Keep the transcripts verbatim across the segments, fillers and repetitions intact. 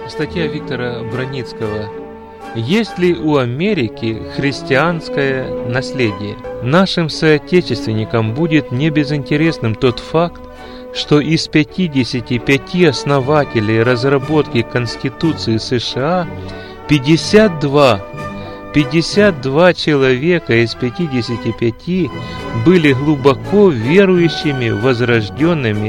Статья Виктора Броницкого. Есть ли у Америки христианское наследие? Нашим соотечественникам будет небезынтересным тот факт, что из пятидесяти пяти основателей разработки Конституции США пятьдесят два, пятьдесят два человека из пятидесяти пяти были глубоко верующими, возрожденными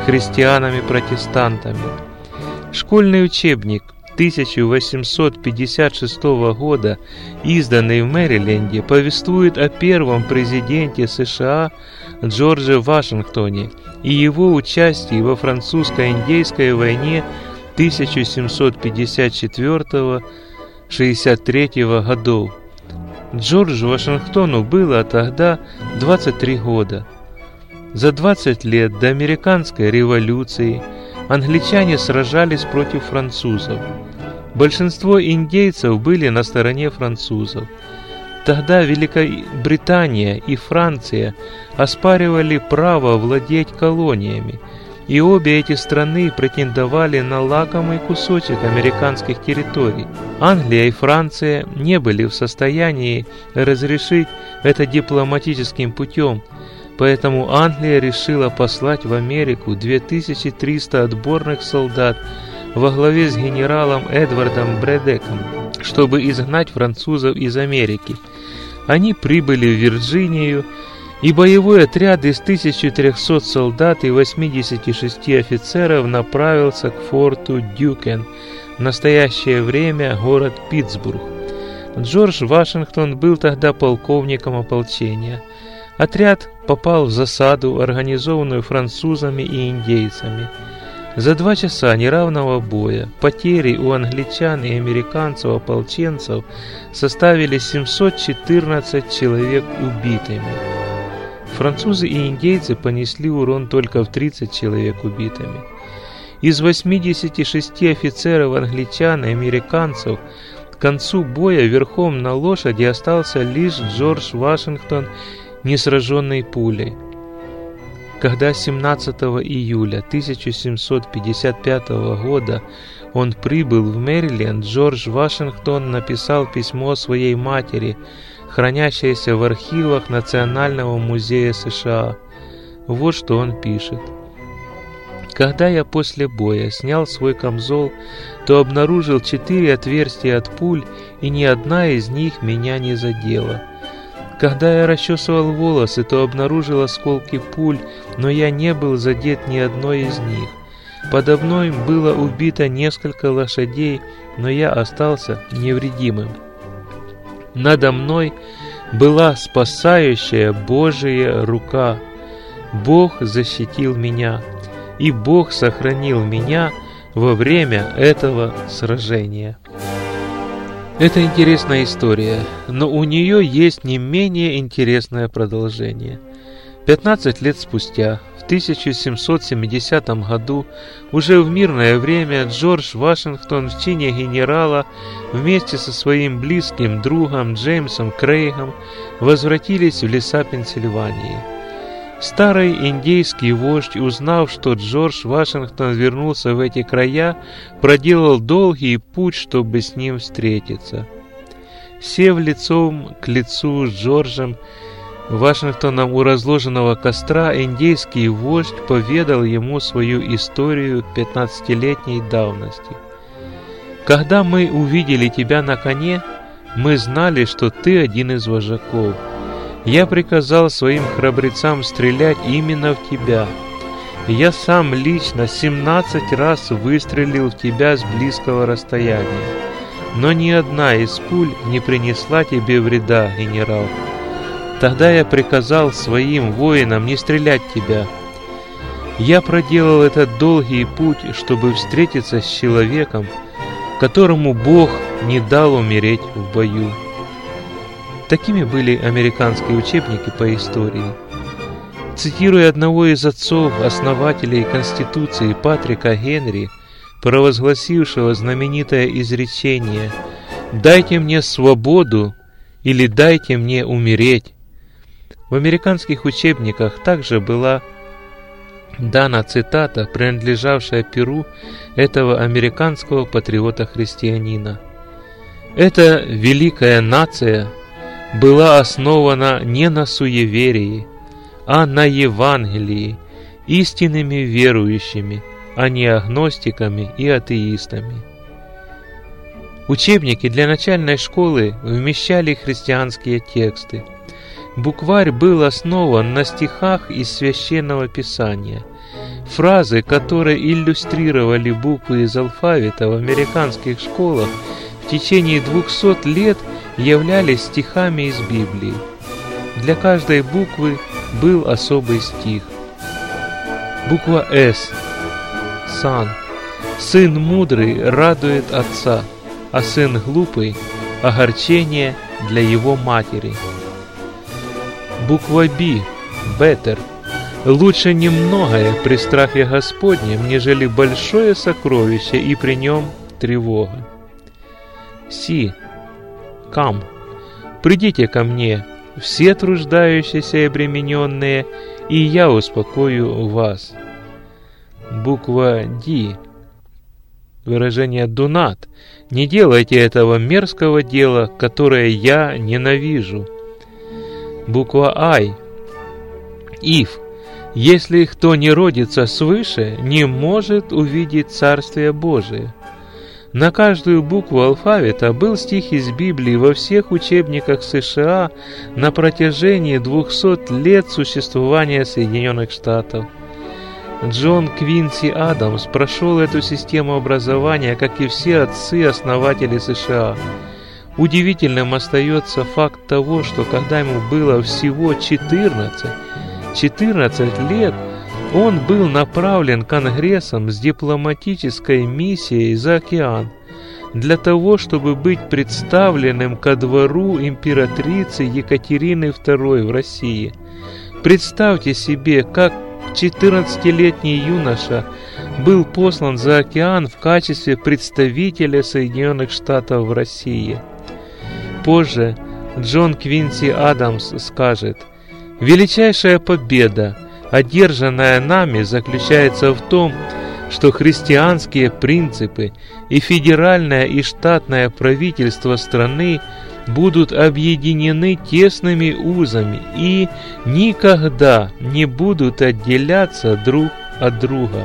христианами-протестантами. Школьный учебник тысяча восемьсот пятьдесят шестого года, изданный в Мэриленде, повествует о первом президенте США Джордже Вашингтоне и его участии во французско-индейской войне тысяча семьсот пятьдесят четвёртого — шестьдесят третьего годов. Джорджу Вашингтону было тогда двадцать три года. За двадцать лет до американской революции англичане сражались против французов. Большинство индейцев были на стороне французов. Тогда Великобритания и Франция оспаривали право владеть колониями, и обе эти страны претендовали на лакомый кусочек американских территорий. Англия и Франция не были в состоянии разрешить это дипломатическим путем, поэтому Англия решила послать в Америку две тысячи триста отборных солдат во главе с генералом Эдвардом Брэдеком, чтобы изгнать французов из Америки. Они прибыли в Вирджинию, и боевой отряд из тысячи трёхсот солдат и восьмидесяти шести офицеров направился к форту Дюкен, в настоящее время город Питтсбург. Джордж Вашингтон был тогда полковником ополчения. Отряд попал в засаду, организованную французами и индейцами. За два часа неравного боя потери у англичан и американцев-ополченцев составили семьсот четырнадцать человек убитыми. Французы и индейцы понесли урон только в тридцать человек убитыми. Из восьмидесяти шести офицеров англичан и американцев к концу боя верхом на лошади остался лишь Джордж Вашингтон, не сраженный пулей. Когда семнадцатого июля тысяча семьсот пятьдесят пятого года он прибыл в Мэриленд, Джордж Вашингтон написал письмо своей матери, хранящееся в архивах Национального музея США. Вот что он пишет. «Когда я после боя снял свой камзол, то обнаружил четыре отверстия от пуль, и ни одна из них меня не задела. Когда я расчесывал волосы, то обнаружил осколки пуль, но я не был задет ни одной из них. Подо мной было убито несколько лошадей, но я остался невредимым. Надо мной была спасающая Божия рука. Бог защитил меня, и Бог сохранил меня во время этого сражения». Это интересная история, но у нее есть не менее интересное продолжение. пятнадцать лет спустя, в тысяча семьсот семидесятом году, уже в мирное время, Джордж Вашингтон в чине генерала вместе со своим близким другом Джеймсом Крейгом возвратились в леса Пенсильвании. Старый индейский вождь, узнав, что Джордж Вашингтон вернулся в эти края, проделал долгий путь, чтобы с ним встретиться. Сев лицом к лицу с Джорджем Вашингтоном у разложенного костра, индейский вождь поведал ему свою историю пятнадцатилетней давности. «Когда мы увидели тебя на коне, мы знали, что ты один из вожаков. Я приказал своим храбрецам стрелять именно в тебя. Я сам лично семнадцать раз выстрелил в тебя с близкого расстояния. Но ни одна из пуль не принесла тебе вреда, генерал. Тогда я приказал своим воинам не стрелять в тебя. Я проделал этот долгий путь, чтобы встретиться с человеком, которому Бог не дал умереть в бою». Такими были американские учебники по истории. Цитируя одного из отцов-основателей Конституции Патрика Генри, провозгласившего знаменитое изречение «Дайте мне свободу или дайте мне умереть», в американских учебниках также была дана цитата, принадлежавшая перу этого американского патриота-христианина. Эта великая нация была основана не на суеверии, а на Евангелии, истинными верующими, а не агностиками и атеистами. Учебники для начальной школы вмещали христианские тексты. Букварь был основан на стихах из Священного Писания. Фразы, которые иллюстрировали буквы из алфавита в американских школах, в течение двухсот лет являлись стихами из Библии. Для каждой буквы был особый стих. Буква «С» – «Сан». Сын мудрый радует отца, а сын глупый – огорчение для его матери. Буква «Б» – «Better». Лучше немногое при страхе Господнем, нежели большое сокровище и при нем тревога. Си. Come. Придите ко мне, все труждающиеся и обремененные, и я успокою вас. Буква Д. Выражение do not. Не делайте этого мерзкого дела, которое я ненавижу. Буква I. If. Если кто не родится свыше, не может увидеть Царствие Божие. На каждую букву алфавита был стих из Библии во всех учебниках США на протяжении двухсот лет существования Соединенных Штатов. Джон Квинси Адамс прошел эту систему образования, как и все отцы-основатели США. Удивительным остается факт того, что когда ему было всего четырнадцать, четырнадцать лет, он был направлен Конгрессом с дипломатической миссией за океан для того, чтобы быть представленным ко двору императрицы Екатерины второй в России. Представьте себе, как четырнадцатилетний юноша был послан за океан в качестве представителя Соединенных Штатов в России. Позже Джон Квинси Адамс скажет: «Величайшая победа, одержанная нами, заключается в том, что христианские принципы и федеральное и штатное правительство страны будут объединены тесными узами и никогда не будут отделяться друг от друга».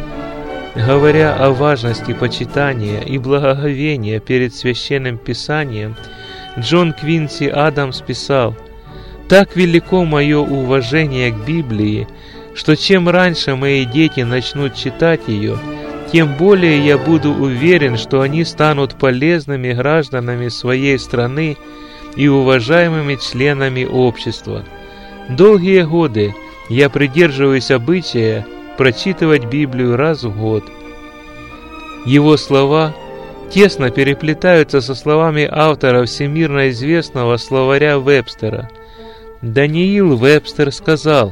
Говоря о важности почитания и благоговения перед Священным Писанием, Джон Квинси Адамс писал: «Так велико мое уважение к Библии, что чем раньше мои дети начнут читать ее, тем более я буду уверен, что они станут полезными гражданами своей страны и уважаемыми членами общества. Долгие годы я придерживаюсь обычая прочитывать Библию раз в год». Его слова тесно переплетаются со словами автора всемирно известного словаря Вебстера. Даниил Вебстер сказал: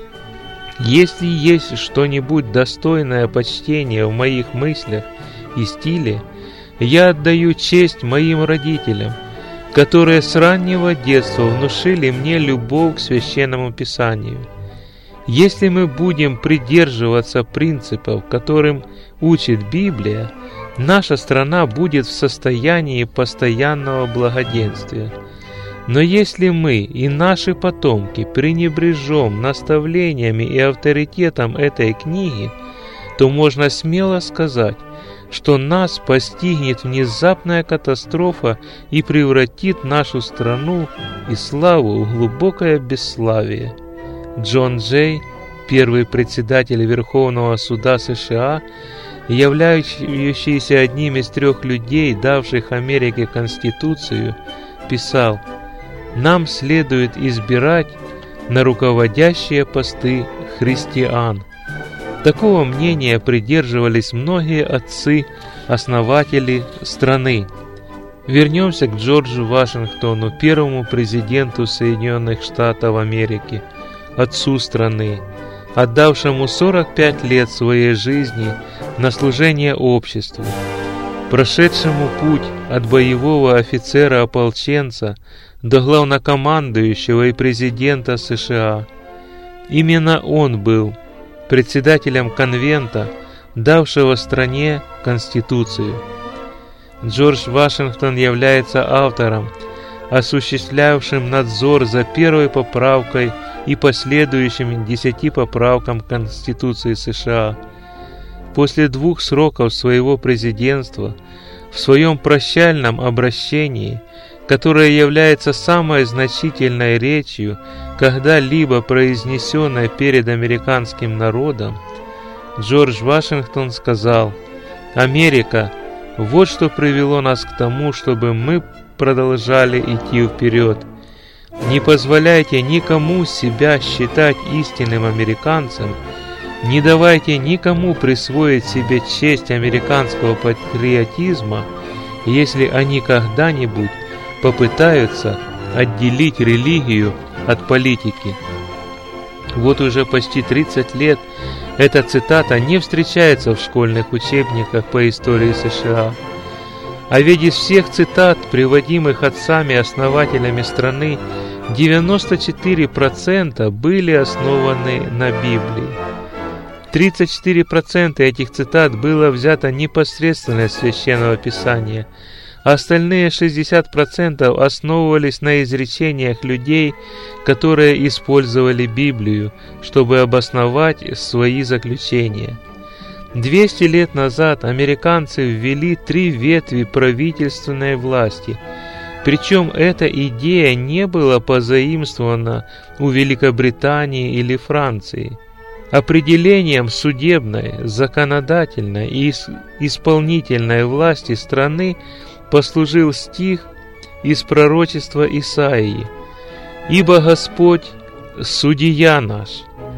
«Если есть что-нибудь достойное почтения в моих мыслях и стиле, я отдаю честь моим родителям, которые с раннего детства внушили мне любовь к Священному Писанию. Если мы будем придерживаться принципов, которым учит Библия, наша страна будет в состоянии постоянного благоденствия. Но если мы и наши потомки пренебрежем наставлениями и авторитетом этой книги, то можно смело сказать, что нас постигнет внезапная катастрофа и превратит нашу страну и славу в глубокое бесславие». Джон Джей, первый председатель Верховного суда США, являющийся одним из трех людей, давших Америке Конституцию, писал: «Нам следует избирать на руководящие посты христиан». Такого мнения придерживались многие отцы, основатели страны. Вернемся к Джорджу Вашингтону, первому президенту Соединенных Штатов Америки, отцу страны, отдавшему сорок пять лет своей жизни на служение обществу, прошедшему путь от боевого офицера-ополченца до главнокомандующего и президента США. Именно он был председателем конвента, давшего стране Конституцию. Джордж Вашингтон является автором, осуществлявшим надзор за первой поправкой и последующими десяти поправкам Конституции США. После двух сроков своего президентства, в своем прощальном обращении, которое является самой значительной речью, когда-либо произнесенной перед американским народом, Джордж Вашингтон сказал: «Америка, вот что привело нас к тому, чтобы мы продолжали идти вперед. Не позволяйте никому себя считать истинным американцем, не давайте никому присвоить себе честь американского патриотизма, если они когда-нибудь попытаются отделить религию от политики». Вот уже почти тридцать лет эта цитата не встречается в школьных учебниках по истории США. А ведь из всех цитат, приводимых отцами-основателями страны, девяносто четыре процента были основаны на Библии. тридцать четыре процента этих цитат было взято непосредственно из Священного Писания, а остальные шестьдесят процентов основывались на изречениях людей, которые использовали Библию, чтобы обосновать свои заключения. двести лет назад американцы ввели три ветви правительственной власти, причем эта идея не была позаимствована у Великобритании или Франции. Определением судебной, законодательной и исполнительной власти страны послужил стих из пророчества Исаии: «Ибо Господь – судья наш,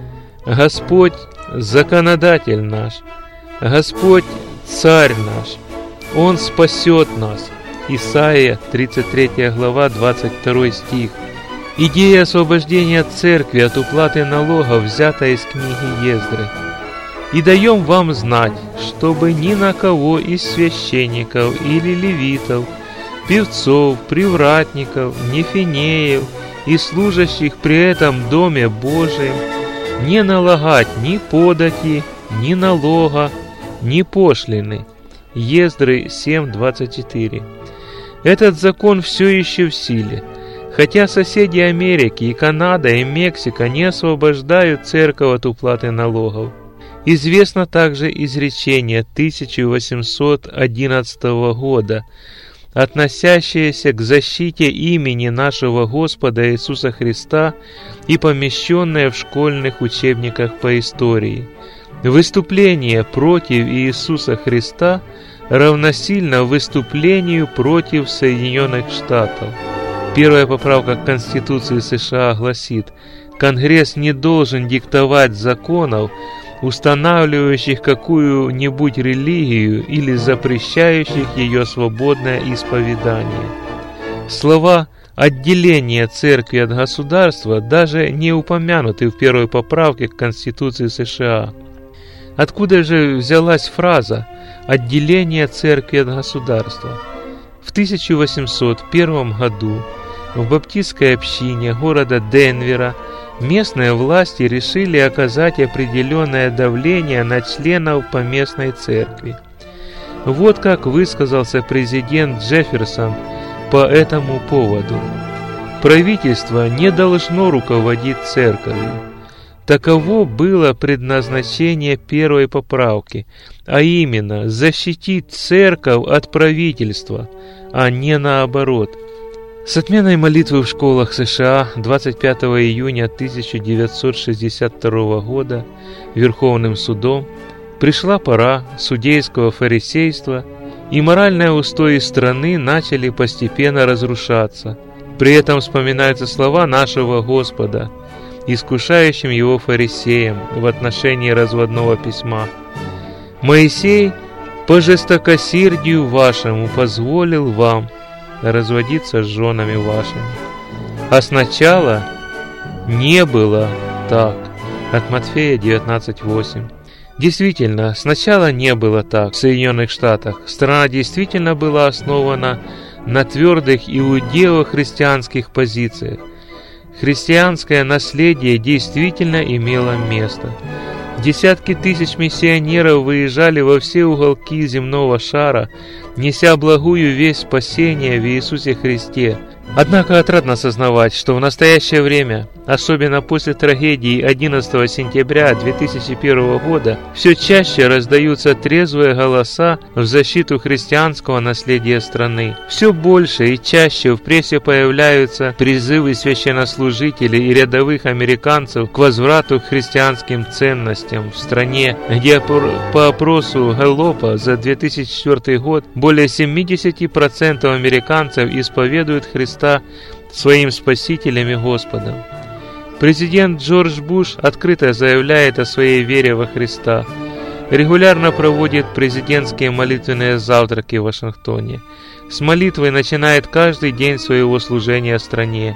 Господь – законодатель наш, Господь – царь наш, Он спасет нас». Исаия, тридцать третья глава, двадцать второй стих. Идея освобождения церкви от уплаты налогов взята из книги Ездры. «И даем вам знать, чтобы ни на кого из священников или левитов, певцов, привратников, нефинеев и служащих при этом Доме Божием не налагать ни подати, ни налога, ни пошлины». Ездры семь двадцать четыре. Этот закон все еще в силе, хотя соседи Америки и Канада и Мексика не освобождают церковь от уплаты налогов. Известно также изречение тысяча восемьсот одиннадцатого года, относящееся к защите имени нашего Господа Иисуса Христа и помещенное в школьных учебниках по истории. Выступление против Иисуса Христа равносильно выступлению против Соединенных Штатов. Первая поправка к Конституции США гласит: Конгресс не должен диктовать законов, устанавливающих какую-нибудь религию или запрещающих ее свободное исповедание. Слова «отделение церкви от государства» даже не упомянуты в первой поправке к Конституции США. Откуда же взялась фраза «отделение церкви от государства»? В тысяча восемьсот первом году в баптистской общине города Денвера местные власти решили оказать определенное давление на членов поместной церкви. Вот как высказался президент Джефферсон по этому поводу: «Правительство не должно руководить церковью». Таково было предназначение первой поправки, а именно защитить церковь от правительства, а не наоборот. С отменой молитвы в школах США двадцать пятого июня тысяча девятьсот шестьдесят второго года Верховным судом пришла пора судейского фарисейства, и моральные устои страны начали постепенно разрушаться. При этом вспоминаются слова нашего Господа, искушающим его фарисеям в отношении разводного письма: «Моисей по жестокосердию вашему позволил вам разводиться с женами вашими, а сначала не было так». От Матфея девятнадцать восемь. Действительно, сначала не было так в Соединенных Штатах. Страна действительно была основана на твердых иудео-христианских позициях. Христианское наследие действительно имело место. Десятки тысяч миссионеров выезжали во все уголки земного шара, неся благую весть спасения в Иисусе Христе. Однако отрадно осознавать, что в настоящее время, особенно после трагедии одиннадцатого сентября две тысячи первого года, все чаще раздаются трезвые голоса в защиту христианского наследия страны. Все больше и чаще в прессе появляются призывы священнослужителей и рядовых американцев к возврату к христианским ценностям в стране, где по опросу Гэллопа за две тысячи четвёртый год более семьдесят процентов американцев исповедуют Христа своим Спасителем и Господом. Президент Джордж Буш открыто заявляет о своей вере во Христа, регулярно проводит президентские молитвенные завтраки в Вашингтоне, с молитвой начинает каждый день своего служения стране.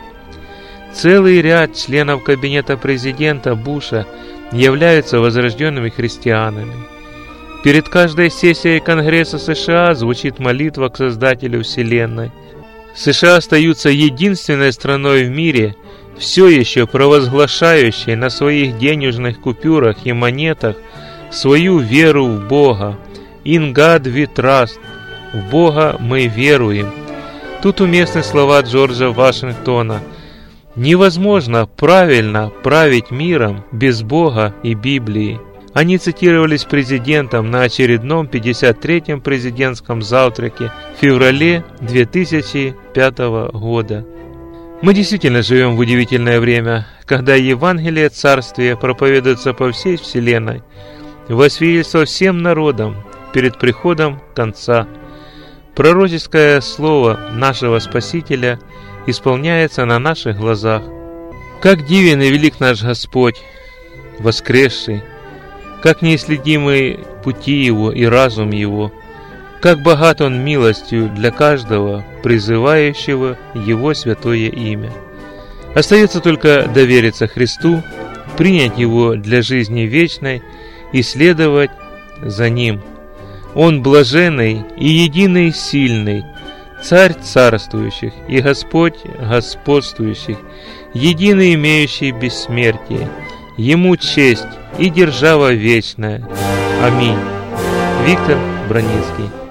Целый ряд членов кабинета президента Буша являются возрожденными христианами. Перед каждой сессией Конгресса США звучит молитва к Создателю Вселенной. США остаются единственной страной в мире, все еще провозглашающей на своих денежных купюрах и монетах свою веру в Бога. In God we trust. В Бога мы веруем. Тут уместны слова Джорджа Вашингтона. Невозможно правильно править миром без Бога и Библии. Они цитировались президентом на очередном пятьдесят третьем президентском завтраке в феврале две тысячи пятого года. Мы действительно живем в удивительное время, когда Евангелие Царствия проповедуется по всей вселенной, во свидетельство всем народам перед приходом конца. Пророческое слово нашего Спасителя исполняется на наших глазах. Как дивен и велик наш Господь, воскресший! Как неисследимы пути Его и разум Его, как богат Он милостью для каждого, призывающего Его святое имя. Остается только довериться Христу, принять Его для жизни вечной и следовать за Ним. Он блаженный и единый сильный, Царь царствующих и Господь господствующих, единый имеющий бессмертие. Ему честь и держава вечная. Аминь. Виктор Броницкий.